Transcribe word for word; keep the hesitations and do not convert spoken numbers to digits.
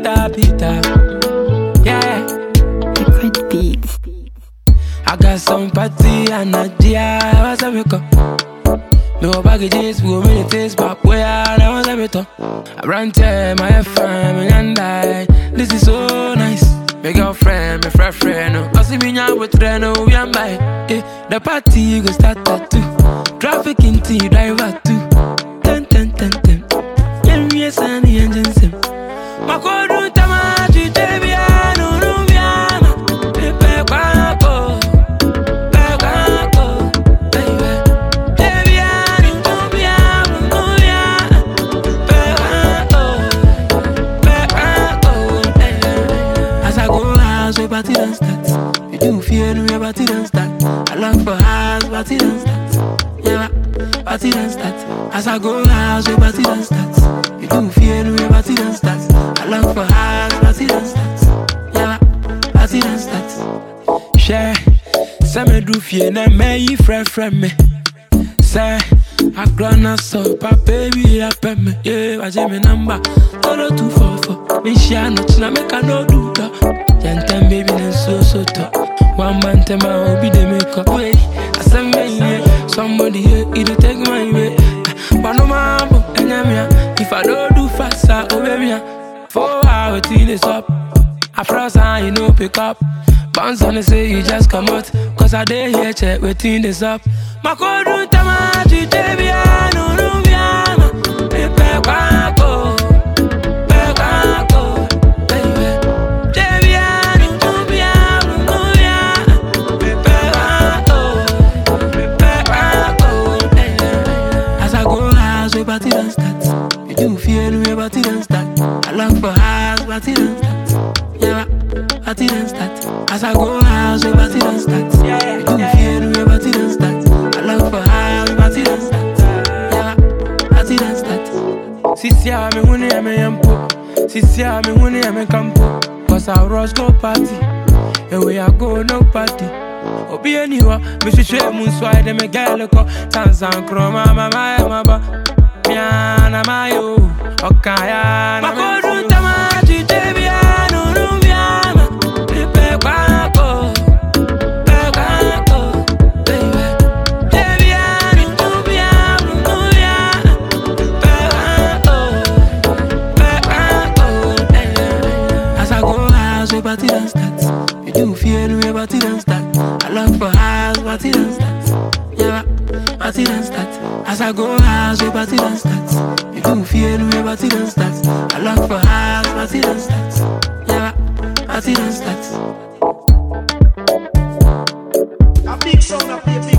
Peter, Peter. Yeah. Liquid beats. I got some party and a dia. What's up, Miko? No baggages, we go many taste, but where I want to be to. I run to my friend, and I. This is so nice. My girlfriend, my friend, friend. I see me now with Reno, we am by. Eh, the party go start at two. Traffic in T, driver two. Ten, ten, ten, ten. Yeah, me a sunny engine sim. My code room, Tamaji, Debiano, Rubiana. Pepe, Quaco. Party don't start. You do fear no party don't start. I long for house, party don't start. Yeah, party don't start. As I go house, we party don't start. You do fear no party don't start. I long for house, party don't start. Yeah, party don't start. Share, say me do fear na me yi friend friend me. Say I grown up so pa baby up me. Yeah, I say me number. Zero two four four. Me share no na make I no do that. Jantan baby then so so top. One man tell my hobby they make up. Wait, I said me here. Somebody here, it'll take my way. But no mambo, and I'm here. If I don't do fast, I obey me. Four hours till it's up. I frost and you know pick up. Bounce on the say you just come out. Cause I dare here check waiting this up. My code room tamaji debiano rubiana. Pepe quaco. Party don't start. You do fear no party don't start. I long for house, party don't start. Yeah, party don't start. As I go house, we party don't start. You do fear no party don't start. I long for house, party don't start. Yeah, party don't start. Sisi ya me huni ya me yampo. Sisi ya me huni ya me campo. Cause I rush go party. And where I go no party. Obi anywa, me shwe munswa de me gale ko. Tanzan kroma mama ya maba. Miana mayo, okaya na makodu tamaji debiano rubiana. Pepe quaco, pepe quaco, baby. Debiano rubiano, rubiana. Pepe quaco, pepe quaco. As I go house, we party don't start. You do fear no party don't start. I long for house, party don't start. Yeah, party don't start. As I go house, we party don't start. You do fear no party don't start. I long for house, party don't start. Yeah, party don't start. A big sound, a big